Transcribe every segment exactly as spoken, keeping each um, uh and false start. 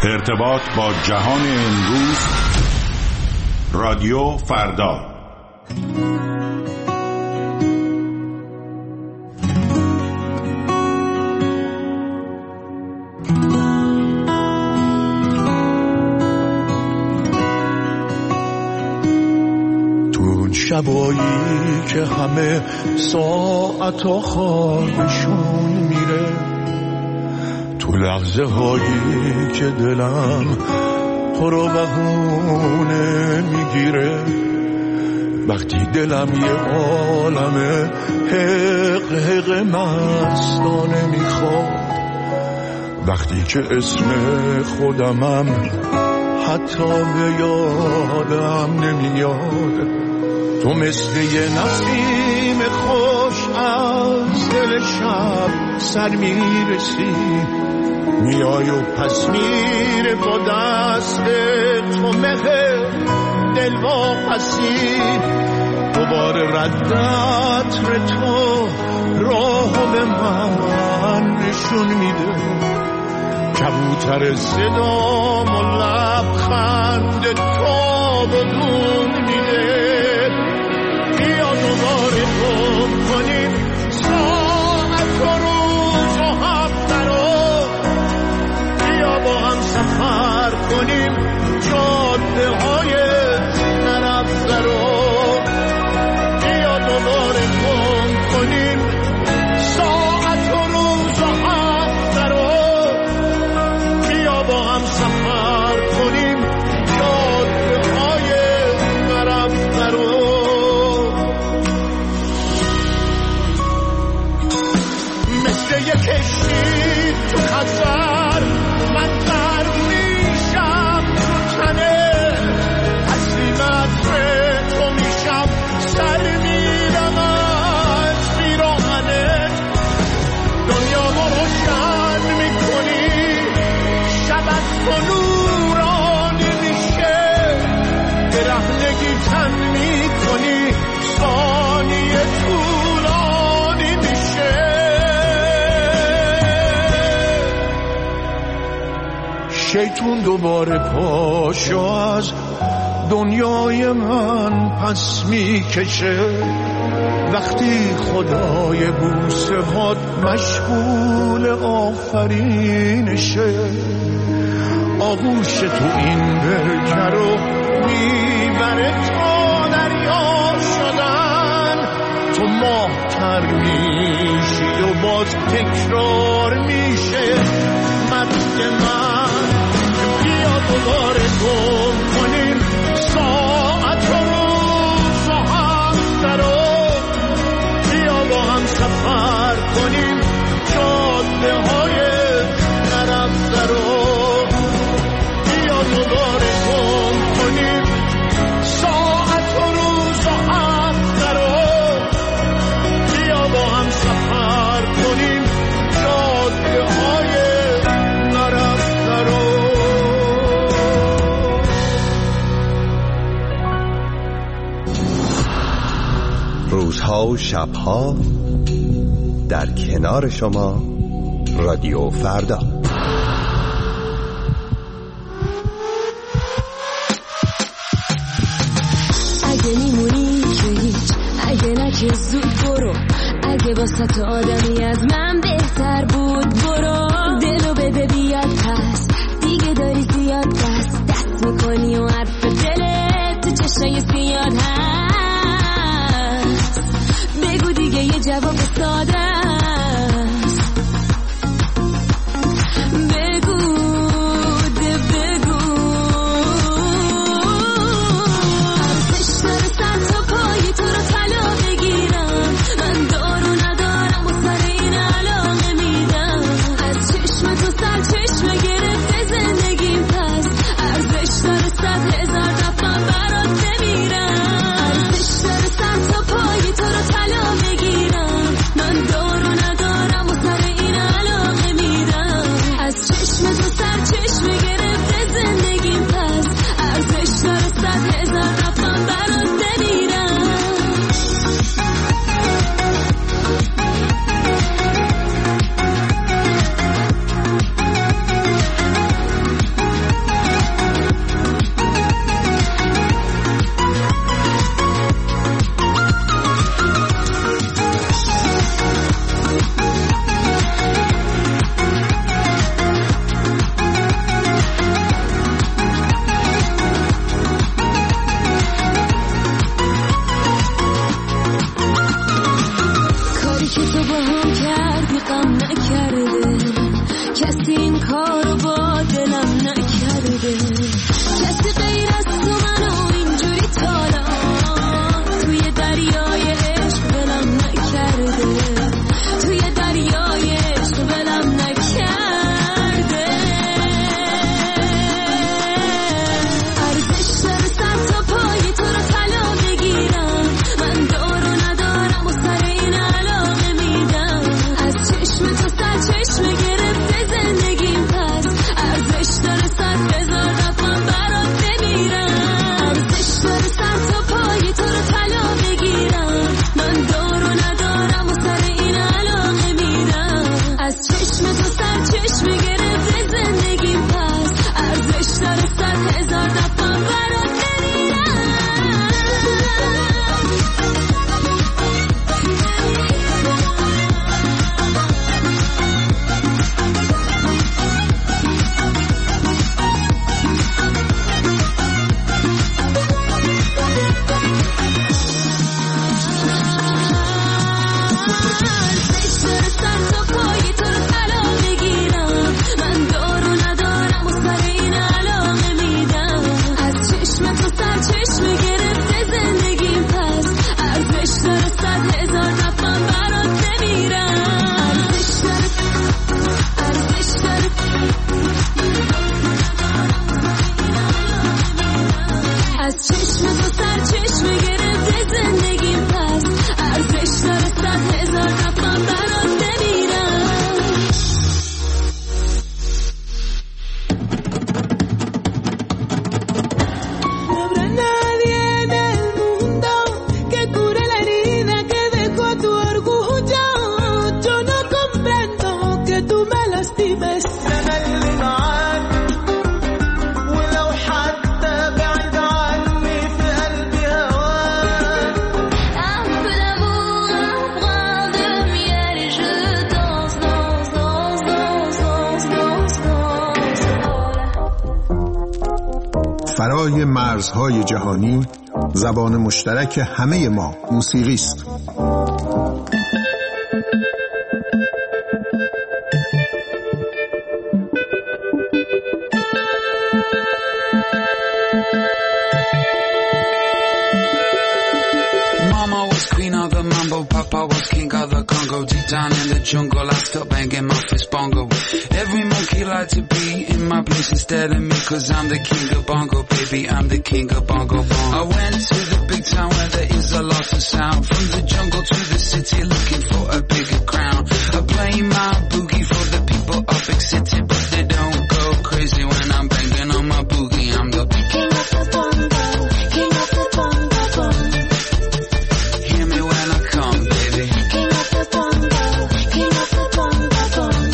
ارتباط با جهان امروز، رادیو فردا. تو شبایی که همه ساعت و خوابشون میره، تو لحظه هایی که دلم پر و بهونه میگیره، وقتی دلم یه عالمه حق حق مستانه میخواد، وقتی که اسم خودمم حتی به یادم نمیاد، تو مثل یه نسیم خوش از دل شب سر میرسی، میای و پس میره با دست تو مهر دل واپسی، دوباره ردت ر تو راه به من نشون میده، کبوتر صدام و لبخند تو بدون میده، بیا دوباره گم کنیم ساعت و روز و هفته رو، بیا با هم سفر کنیم جاده های نرفته رو، بیا دوباره گم کنیم ساعت و روز و هفته رو، بیا با هم سفر کنیم جاده های نرفته رو. مثل یک کشتی تو خزر من غرق میشم تو تنه، تسلیمت به تو میشم سر میرم از پیراهنت، دنیا ما روشن میکنی شبت تو نورانی میشه، برهنگی تن میکنی ثانیه طولانی میشه، شیطون دوباره پاشو از دنیای من پس میکشه، وقتی خدای بوسه هات مشغول آفرینشه، آغوش تو این برکه رو میبره تا دریا شدن، تو ماه تر میشی و باز تکرار میشه مد من، بیا دوباره گم کنیم ساعت و روز و هفته رو، بیا با هم سفر کنیم جاده های نرفته رو، بیا دوباره گم کنیم ساعت و روز و هفته رو، بیا با هم سفر کنیم جاده های نرفته رو. روزها و شبها در کنار شما، رادیو فردا. اگه میمونی که هیچ، اگه نه که زود برو، اگه واسه تو آدمی از من بهتر بود برو، دلو بده بیاد پس دیگه داری زیاد دست دست میکنی و حرف دلت تو چشای زیاد هست، بگو دیگه یه جواب ساده است، بگو ده بگو ارزش داره سر تا پای تو رو طلا بگیرم، من دارو ندارم و سر این علاقه میدم، این کارو با دلم نکرده. کسی غیر از تو منو اینجوری تالا توی دریای عشق ولم نکرده. توی دریای عشق ولم نکرده. ارزش داره سر تا پای تو رو طلا بگیرم. من دارو ندارم و سر این علاقه میدم. از چشم تو سر چشم گرفته زندگیم، پس ارزش داره صد هزار دفعه برات بمیرم. ارزش داره سر تا پای تو رو طلا بگیرم. من دارو ندارم و سر این علاقه میدم. از چشم تو سر چشم گرفته زندگیم، پس ارزش داره صد هزار دفعه برات بمیرم. از چشم تو سر چشم گرفته زندگیم، پس ارزش داره صد هزار دفعه برات بمیرم. No habrá nadie en el mundo que cure la herida que dejó tu orgullo. Yo no comprendo que tú me lastimes. فرای مرزهای جهانی، زبان مشترک همه ما موسیقی است. Papa was king of the Congo. Deep down in the jungle, I still banging my fist bongo. Every monkey like to be in my place instead of me, cause I'm the king of bongo, baby, I'm the king of bongo bongo. I went to the big town where there is a lot of sound. From the jungle to the city, looking for a bigger crown. I play my boogie for the people of big city, but they don't go crazy when I'm banging on my boogie. I'm the king of the bongo, king of the bongo bongo. Hear me when I come, baby. King of the bongo, king of the bongo bongo.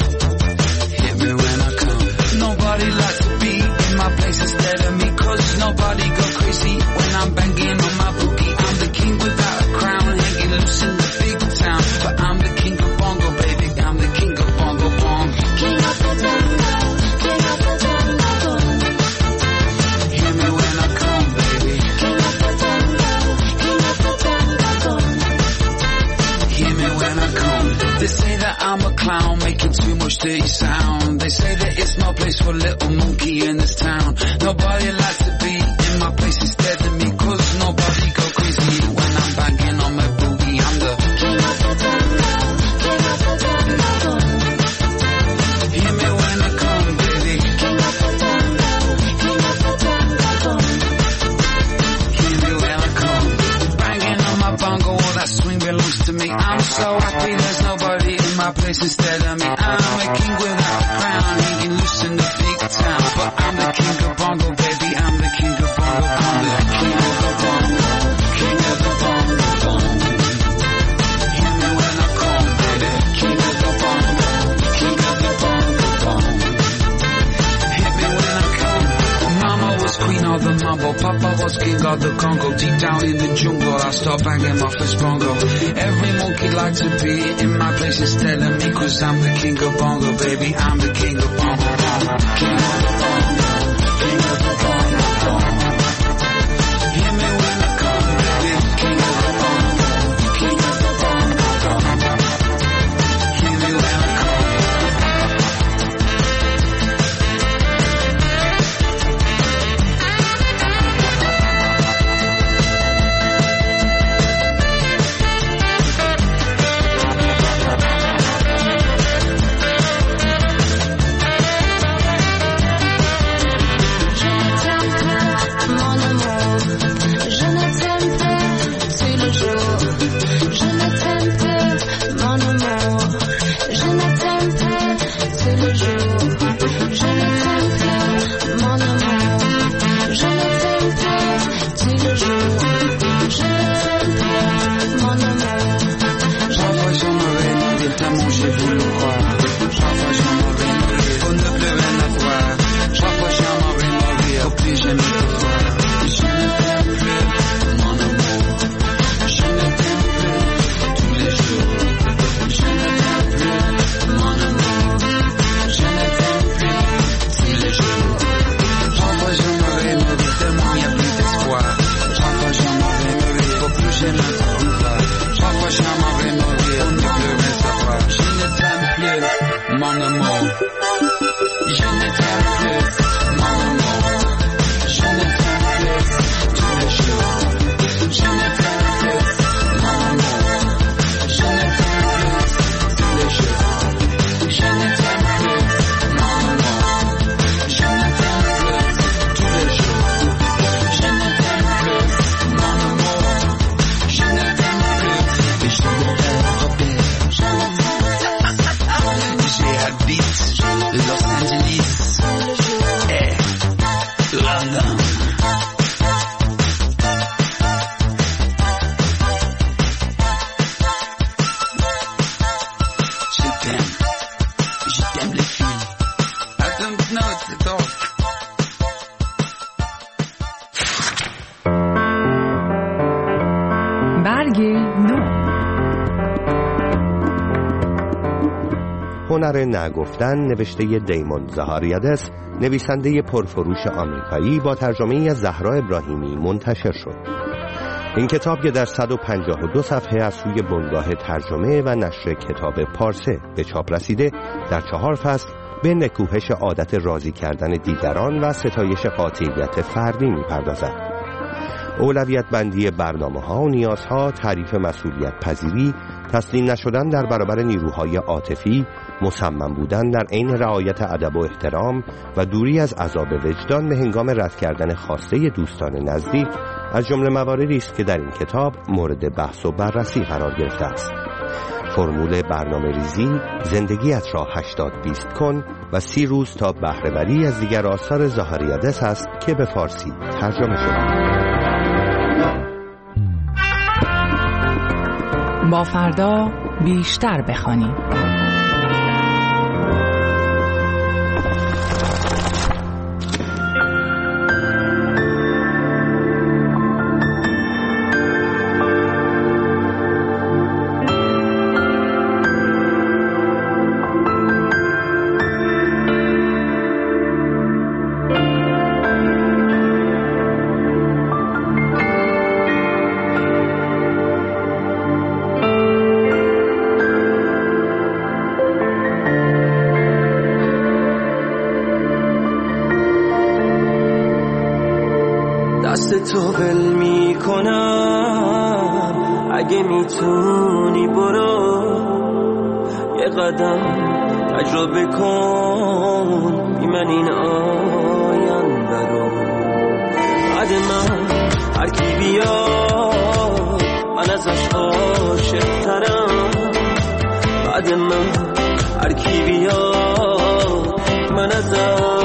Hit me when I come. Nobody likes to be in my place instead of me, cause nobody go crazy when I'm banging on my boogie. I'm the king without a crown, hanging loose in the big town, but I'm the king of bongo, baby. I'm the king of bongo bongo. King of the bongo, king of the bongo bongo. Hear me when I come, baby. King of the bongo, king of the bongo bongo. Hear me when I come. They say that I'm a clown, making too much dirty sound. They say that it's no place for little monkey in this town. Nobody likes to be in my place instead of me, cause nobody go crazy when I'm banging on my boogie. I'm the king of the bongo, king of the bongo bongo. Hear me when I come, baby. King of the bongo, king of the bongo bongo. Hear me when I come. Banging on my bongo, all that swing belongs to me. I'm so happy there's nobody in my place instead of me. I'm a king without a crown, hanging loose in the big town, but I'm the king of bongo, baby. I'm the king of bongo. I'm the king of the bongo, king of the bongo bongo. Hear me when I come, baby. King of the bongo, king of the bongo bongo. Hit me when I come. Mama was queen of the mambo, Papa was king of the Congo. Deep down in the jungle, I start banging my first bongo. Every monkey like to be in my place instead of me, cause I'm the king of bongo, baby. I'm the king of bongo bongo. King of the bongo, king of the bongo bongo. Hear me when I come, baby. King of the bongo, king of the bongo bongo. Hear me when I come. هنر نگفتن نوشته دیمون زاهاریادس، نویسنده پرفروش آمریکایی، با ترجمه از زهرا ابراهیمی منتشر شد. این کتاب که در صد و پنجاه و دو صفحه از سوی بنگاه ترجمه و نشر کتاب پارسه به چاپ رسیده، در چهار فصل به نکوهش عادت راضی کردن دیگران و ستایش قاطعیت فردی می‌پردازد. اولویت بندی برنامه‌ها و نیازها، تعریف مسئولیت پذیری، تسلیم نشدن در برابر نیروهای عاطفی، مصمم بودن در عین رعایت ادب و احترام و دوری از عذاب وجدان به هنگام رد کردن خواسته دوستان نزدیک از جمله مواردی است که در این کتاب مورد بحث و بررسی قرار گرفته است. فرمول برنامه ریزی، زندگیت را هشتاد بیست کن و سی روز تا بهره‌وری از دیگر آثار زاهاریادس است که به فارسی ترجمه شده. با فردا بیشتر بخوانیم. دست تو ول می کنم، اگه میتونی برو یه قدم تجربه کن بی من این آینده رو. بعد من هر کی بیاد من ازش عاشق ترم، بعد من هر کی بیاد من ازش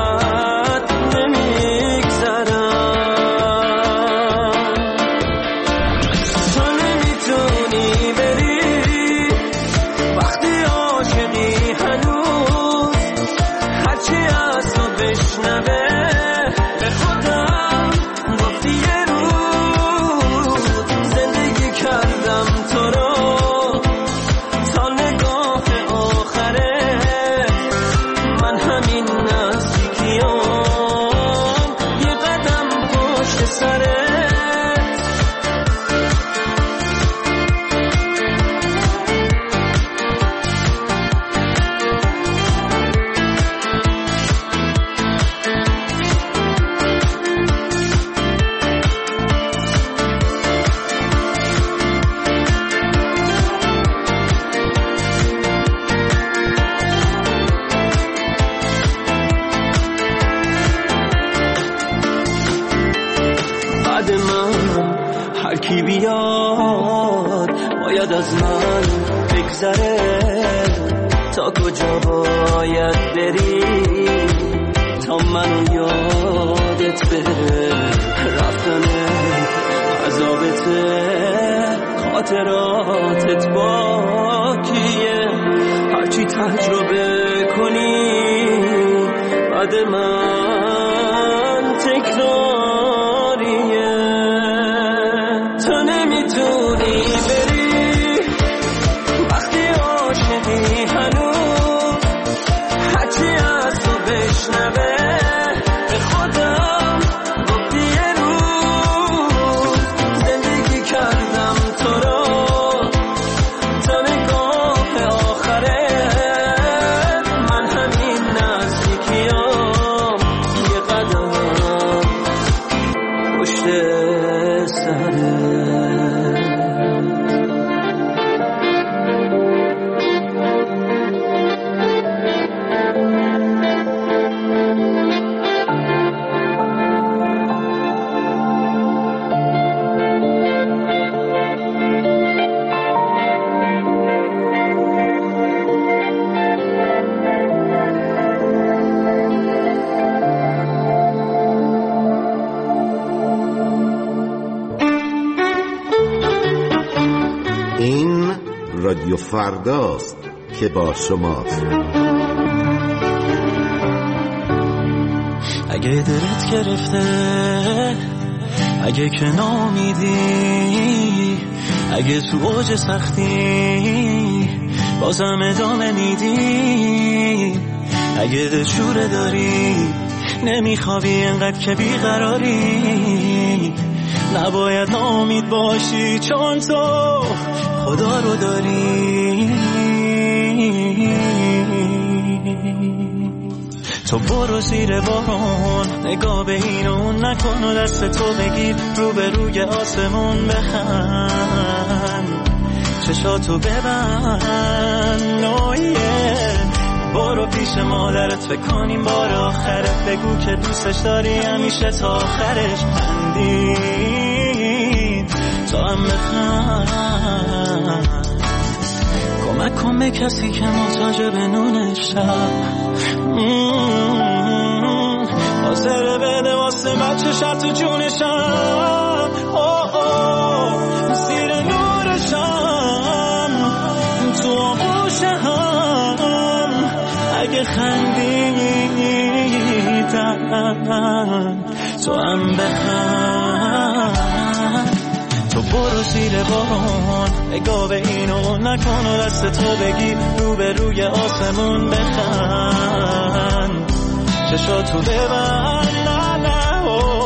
از من بگذره، تا کجا باید بری تا منو یادت بره. رفتن عذابته، خاطراتت باکیه، هرچی تجربه کنی بعد من تکراریه. تو نمیتونی بری رادیو فرداست که با شماست. اگه دلت گرفته، اگه که نامیدی، اگه تو اوج سختی بازم ادامه میدی. اگه دلشوره داری نمیخوابی انقدر که بیقراری، نباید ناامید باشی چون تو خدا رو داری. تو برو زیر بارون، نگاه به این و اون نکن و دست تو بگیر رو به روی آسمون بخند، چشاتو ببند. نویه برو پیش مادرت فکر کنیم بار آخرت، بگو که دوستش داری همیشه تا آخرش. خندید تو هم بخند، کمک کن به کسی که محتاج به نون شب، حاضر بده واسه بچه شب تو جونشم. اوه اوه زیر نورشم تو آغوش هم، اگه خندیدن تو هم بخند. تو برو زیر بارون، نگاه به این و نکن و دست تو بگی رو به روی آسمون بخند، چشاتو ببند. نه نه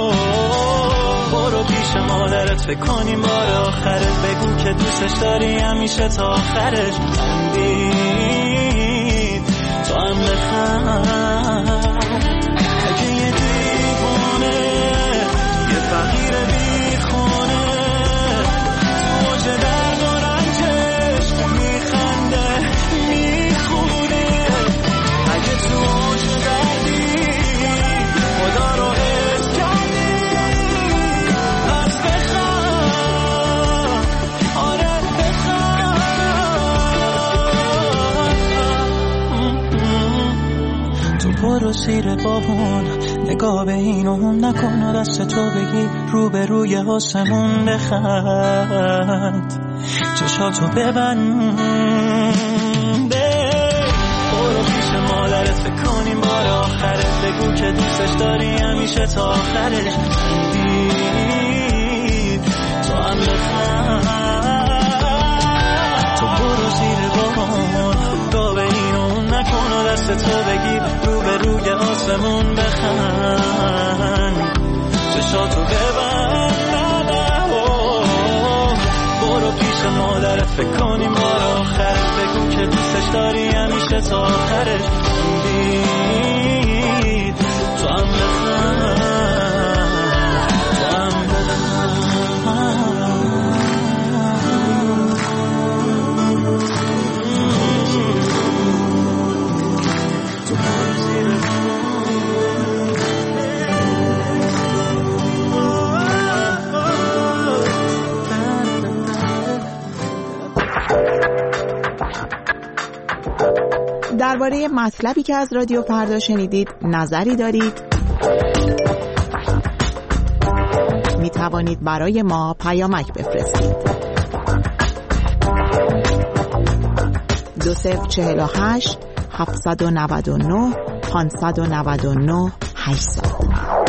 برو پیش مادرت فکر کنیم بار آخرت، بگو که دوستش داری همیشه تا آخرش. خندید تو هم بخند. اگه یه دیوانه یه فقیر بیخونه تو اوج درد و رنجش میخنده میخونه، اگه تو اوج دردی خدا رو حس کردی پس بخند. آره بخند. تو برو زیر بارون، نگاه به این و اون نکن و دست تو بگی رو به روی آسمون بخند، چشاتو ببند. برو پیش مادرت فکر کنیم بار آخرت، بگو که دوستش داری همیشه تا آخرش. دید تو هم بخند. تو برو زیر بارون، نگاه به این و اون نکن و دست تو بگی رو به روی آسمون بخند، چشاتو ببند. برو پیش مادرت فکر کنیم بار آخرت، بگو که دوستش داری همیشه تا آخرش. دید تو هم بخند، تو هم درباره مطلبی که از رادیو فردا شنیدید نظری دارید؟ می توانید برای ما پیامک بفرستید. دو صفر چهل و هشت هفتصد و نود و نه پانصد و نود و نه هشتصد.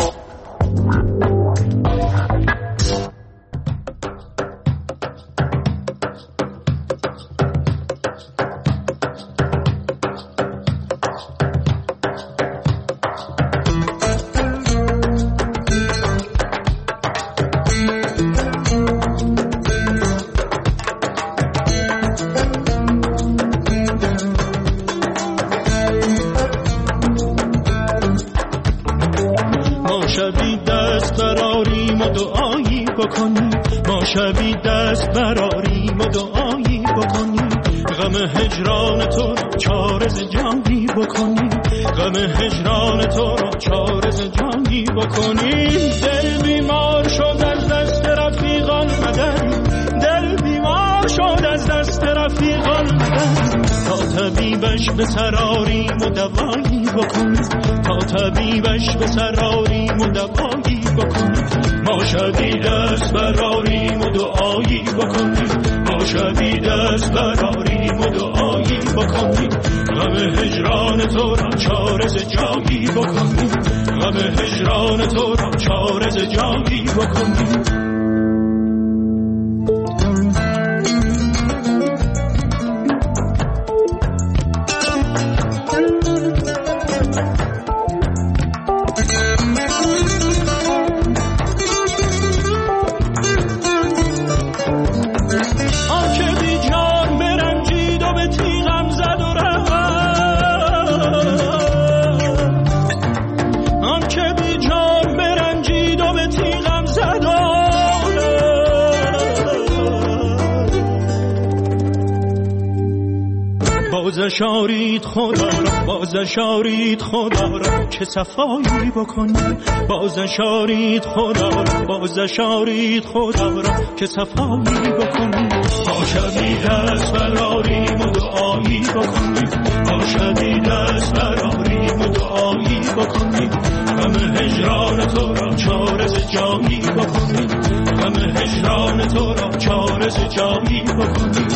شبی دست براریم و دعایی بکنیم، غم هجران تو را چارز جانی بکنیم، غم هجران تو را چارز جانی بکنیم. دل بیمار شد از دست رفیقان مدد، دل بیمار شد از دست رفیقان مدد، تا طبیبش به سراریم و دوایی بکنیم، تا طبیبش به سراریم و دوایی بکنیم. ما شبی دست براریم و دعایی بکنیم، ما شبی دست براریم و دعایی بکنیم، غم هجران تو را چارز جایی بکنیم، غم هجران تو را چارز جایی بکنیم. بازش آرید خدا را، بازش آرید خدا را که صفایی بکنی. بازش آرید خدا را، بازش آرید خدا را که صفایی بکنی. با شبی دست براریم و دعایی بکنی. با شبی دست براریم و دعایی بکنی. غم هجران تو را چارز جایی بکنی. غم هجران تو را چارز جایی بکنی.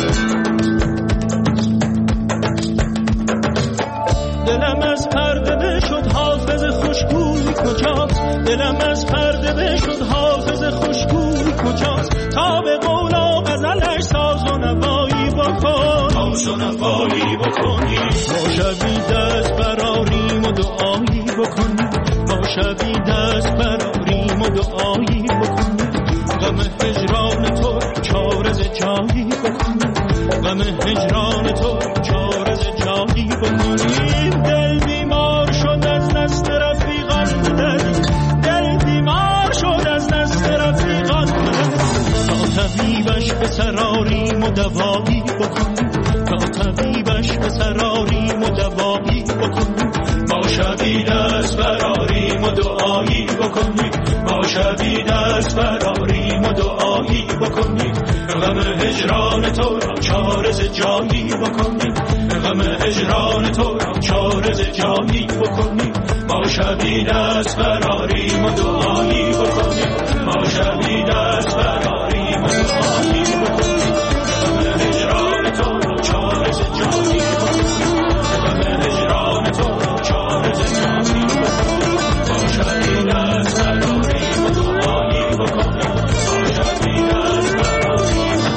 دلم از پرده بشد حافظ خوشگوی کجاست؟ دلم از پرده بشد حافظ خوشگوی کجاست؟ تا به قول و غزلش ساز و نوایی بکن، ساز و نوایی بکنی. ما شبی دست براریم و دعایی بکنی. ما شبی دست براریم و دعایی بکنی. غم هجران تو چارز جایی بکنی. غم هجران تو چارز جایی بکنی. دل بیمار شد از دست رفیقان دل، دل بیمار شد از دست رفیقان دل. تا طبیبش به سراریم و دوایی بکنی. تا طبیبش به سراریم و دوایی بکنی. ما شبی دست براریم و دعایی بکنی. ما شبی دست براریم و دعایی بکنی. غم هجران تو را چارز جایی بکنی. غم هجران تو را چارز جایی بکنی. ما شبی دست براریم و دعایی بکنی. ما شبی دست براریم و دعایی بکنی. غم هجران تو را چارز جایی بکنی. غم هجران تو را چارز جایی بکنی. ما شبی دست براریم و دعایی بکنی. ما شبی دست براریم و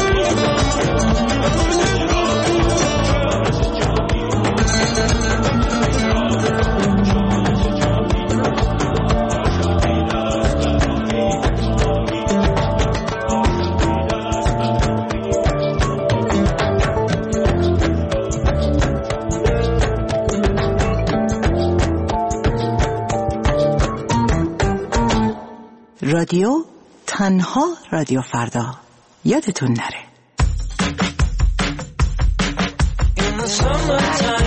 رادیو تنها رادیو فردا، یادتون نره. In the summertime